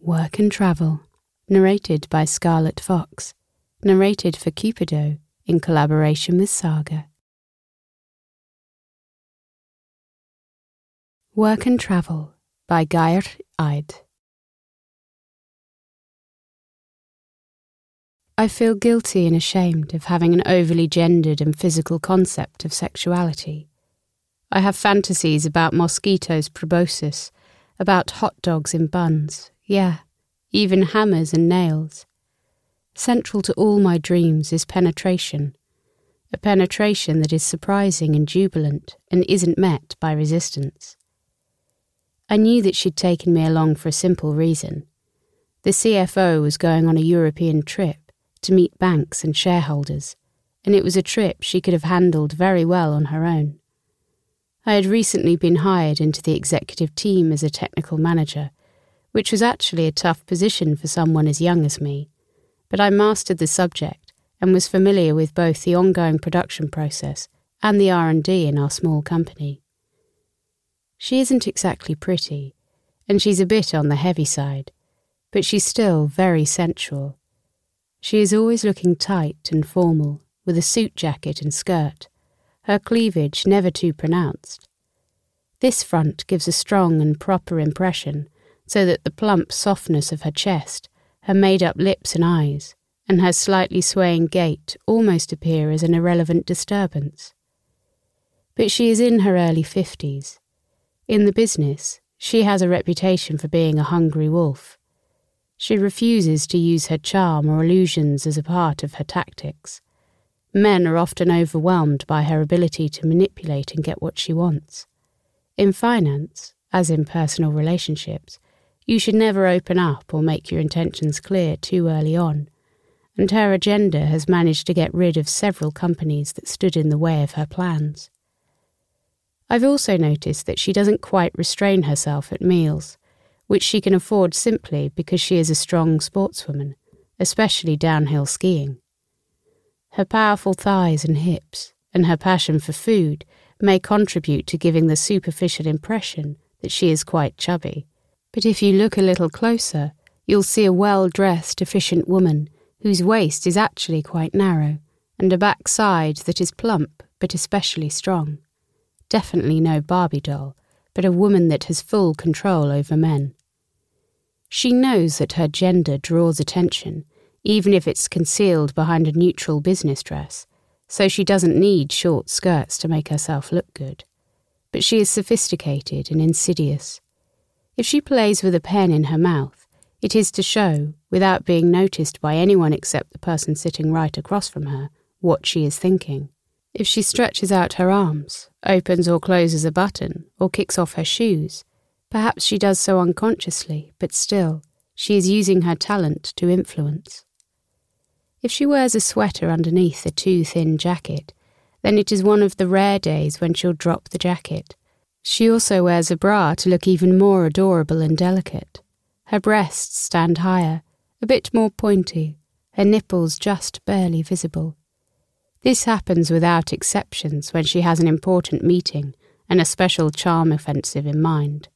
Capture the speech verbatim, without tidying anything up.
Work and Travel, narrated by Scarlett Fox, narrated for Cupido in collaboration with Saga. Work and Travel by Geir Eid. I feel guilty and ashamed of having an overly gendered and physical concept of sexuality. I have fantasies about mosquitoes proboscis, about hot dogs in buns, yeah, even hammers and nails. Central to all my dreams is penetration, a penetration that is surprising and jubilant and isn't met by resistance. I knew that she'd taken me along for a simple reason. The C F O was going on a European trip to meet banks and shareholders, and it was a trip she could have handled very well on her own. I had recently been hired into the executive team as a technical manager, which was actually a tough position for someone as young as me, but I mastered the subject and was familiar with both the ongoing production process and the R and D in our small company. She isn't exactly pretty, and she's a bit on the heavy side, but she's still very sensual. She is always looking tight and formal, with a suit jacket and skirt, her cleavage never too pronounced. This front gives a strong and proper impression, so that the plump softness of her chest, her made-up lips and eyes, and her slightly swaying gait almost appear as an irrelevant disturbance. But she is in her early fifties. In the business, she has a reputation for being a hungry wolf. She refuses to use her charm or illusions as a part of her tactics. Men are often overwhelmed by her ability to manipulate and get what she wants. In finance, as in personal relationships, you should never open up or make your intentions clear too early on, and her agenda has managed to get rid of several companies that stood in the way of her plans. I've also noticed that she doesn't quite restrain herself at meals, which she can afford simply because she is a strong sportswoman, especially downhill skiing. Her powerful thighs and hips, and her passion for food, may contribute to giving the superficial impression that she is quite chubby. But if you look a little closer, you'll see a well-dressed, efficient woman whose waist is actually quite narrow, and a backside that is plump but especially strong. Definitely no Barbie doll, but a woman that has full control over men. She knows that her gender draws attention, even if it's concealed behind a neutral business dress, so she doesn't need short skirts to make herself look good. But she is sophisticated and insidious. If she plays with a pen in her mouth, it is to show, without being noticed by anyone except the person sitting right across from her, what she is thinking. If she stretches out her arms, opens or closes a button, or kicks off her shoes, perhaps she does so unconsciously, but still, she is using her talent to influence. If she wears a sweater underneath a too thin jacket, then it is one of the rare days when she'll drop the jacket. She also wears a bra to look even more adorable and delicate. Her breasts stand higher, a bit more pointy, her nipples just barely visible. This happens without exceptions when she has an important meeting and a special charm offensive in mind.